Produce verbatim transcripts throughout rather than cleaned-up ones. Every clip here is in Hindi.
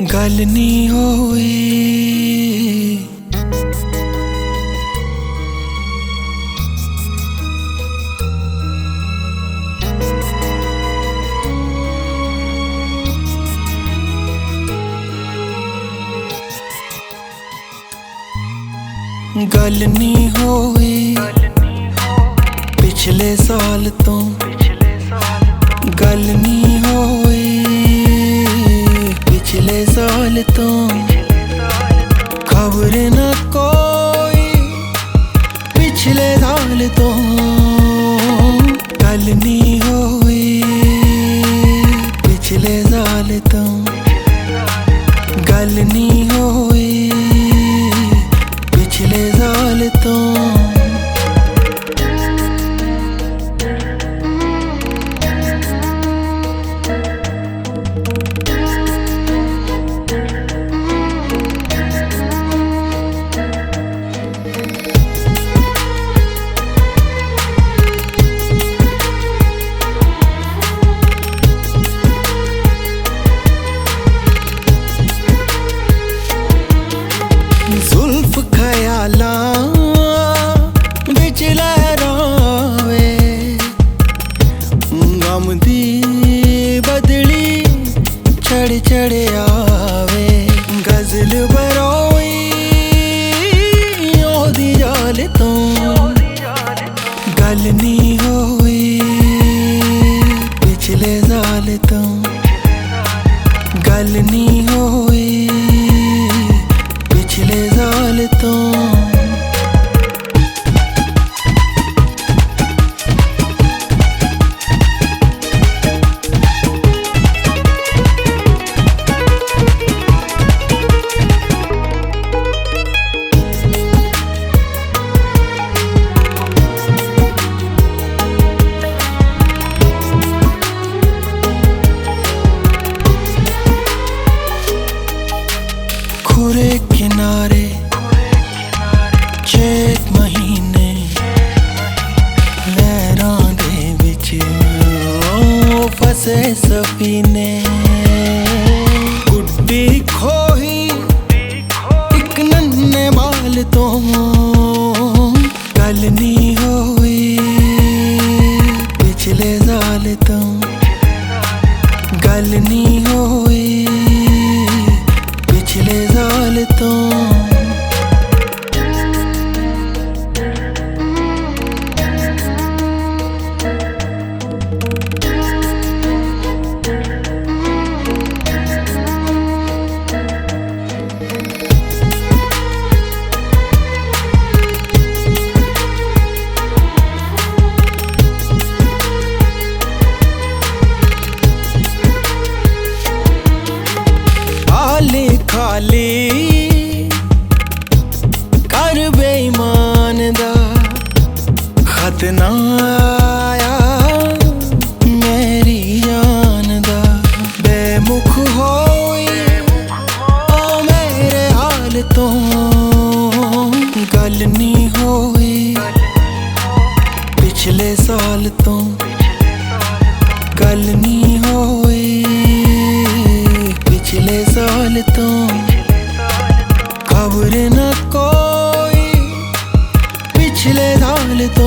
गल नहीं होई। गल नहीं होई पिछले साल तो, गल नहीं होई पिछले साल तो, खबर ना कोई पिछले साल तो। गल नहीं होई पिछले साल तो, गल नहीं होई पिछले साल तो। जुल्फ ख्यालां विच लहरावे, गम दी बदली चढ़ चढ़ आवे। गजल बरोई ओदी जाल तो, गल नहीं होई पिछले साल तो, गल नहीं होई पिछले साल तो। खुरे किनारे चेत महीने लहरां दे विच फसे सफीने। गुड्डी खोही इक नन्हे बाल तो, गल नहीं होई पिछले साल तो, गल नहीं होई पिछले साल तो। खाली कर बेईमान दा खत ना आया मेरी जान दा। बेमुख होई ओ मेरे हाल तो, गल नहीं होई पिछले साल तो, गल नहीं होई पिछले साल तो। खबर ना कोई पिछले साल तो,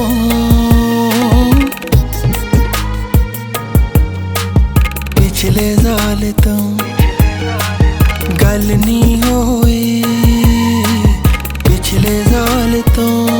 पिछले साल तो। गल नहीं होई पिछले साल तो।